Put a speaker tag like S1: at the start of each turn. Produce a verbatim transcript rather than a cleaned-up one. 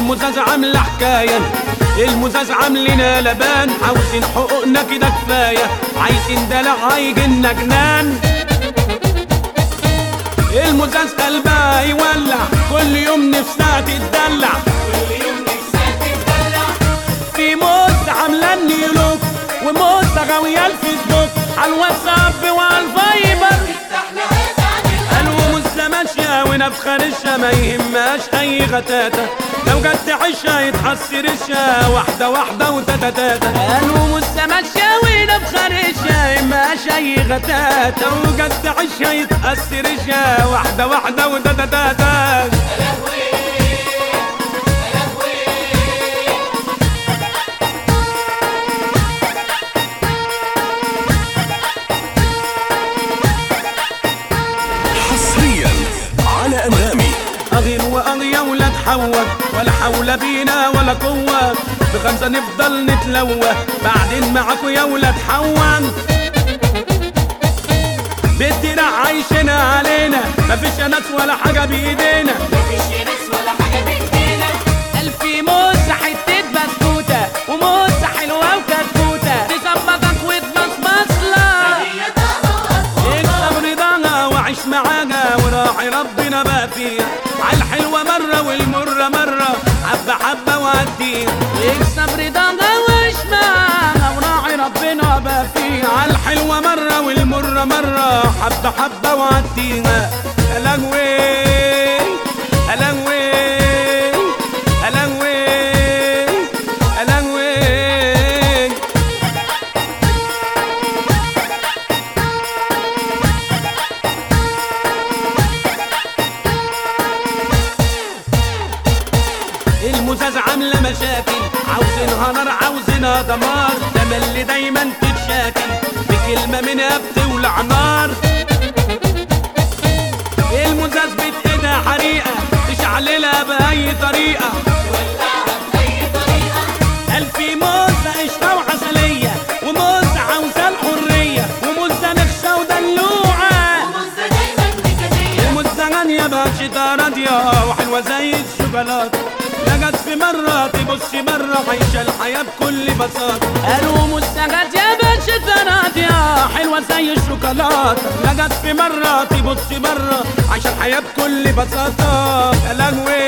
S1: المزاز عاملة حكاية، المزاز عاملنا لبان، عاوزين حقوقنا كده كفاية، عايزين دلع هيجيلنا جنان. المزاز قلبها يولع، كل يوم نفسها تتدلع،
S2: كل يوم نفسها تتدلع.
S1: في موز عاملاني لوك، وموز غاوية الفيسبوك، على الواتساب وعلى الفايبر، قالوا موزة ماشية ونفخة رشة، ما يهمهاش أي غتاتة، لو جت تعيشها يتحسر رشها واحدة واحدة وتتتاتا. قالوا موزة ماشية ونفخة رشة، يهمهاش أي غتاتة، لو جت تعيشها يتحسر رشها واحدة واحدة وتتتاتا. أغير وأغيا ولا تحوك، ولا حول بينا ولا قوة، بخمسة نفضل نتلوى، بعدين معاكوا يا ولا تحون. بالدرع عايشنا علينا، مفيش ناس ولا حاجة بإيدينا،
S2: مفيش ناس ولا حاجة بإيدينا.
S1: ألف موزة حتة بسكوتة، وموزة حلوة وكتكوتة، تظبطك وتبصبص لك، اكسب رضاها وعيش معاها، وراعي ربنا بقى فيها، عالحلوة مرة والمرة مرة، حبة حبة وهديها، اكسب رضاها وعيش معاها، وراعي ربنا بقى فيها، عالحلوة مرة والمرة مرة، حبة حبة وهديها. ألهوي ألهوي ألهوي ألهوي. المزاز عاملة مشاكل، عاوزينها نار عاوزينها دمار، تملي دايما تتشاكل، بكلمة منها بتولع نار. المزاز بتقدها حريقة، تشعللها بأي طريقة،
S2: تولعها بأي طريقة.
S1: ألف موزة قشطة وعسلية، وموزة عاوزة الحرية، وموزة نخشة ودلوعة،
S2: وموزة دايما نكدية،
S1: وموزة غنية بانشطة راضية، وحلوة زي الشوكولاتة، لا جت في مرة تبص مرة، عايشة الحياة بكل بساطة. قالوا موزة غنية بانشطة راضية، حلوة زي الشوكولاتة، لا جت في مرة تبص مرة، عايشة الحياة بكل بساطة. يا لهوي